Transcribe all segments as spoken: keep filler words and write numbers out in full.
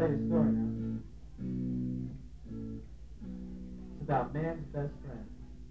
tell you a story now. It's about man's best friend.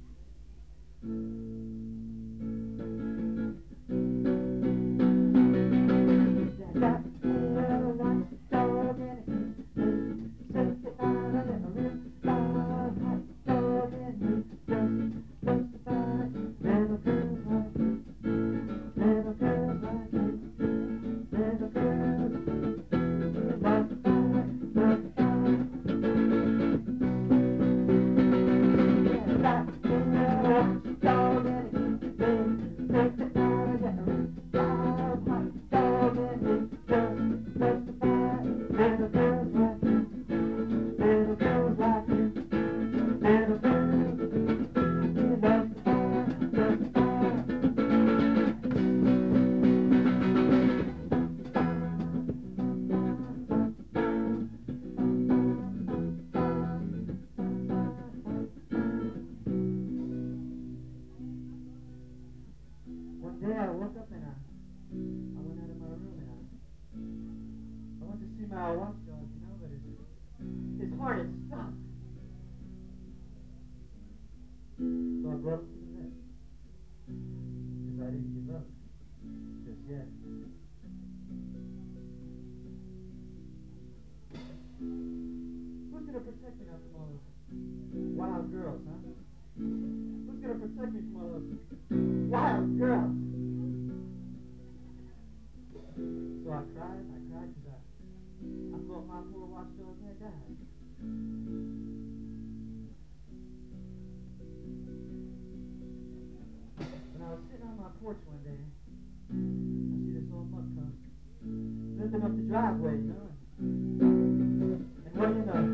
One day I woke up and I, I went out of my room and I, I went to see my watchdog, you know, but his, his heart had stopped. So I brought him to the vet. Because I didn't give up just yet. Who's going to protect me now from all those wild girls, huh? Who's going to protect me from all those wild girls? So I cried and I cried because I, I thought my poor watchdog had died. When I was sitting on my porch one day, I see this old mutt come limping up the driveway, you know, and, and what do you know?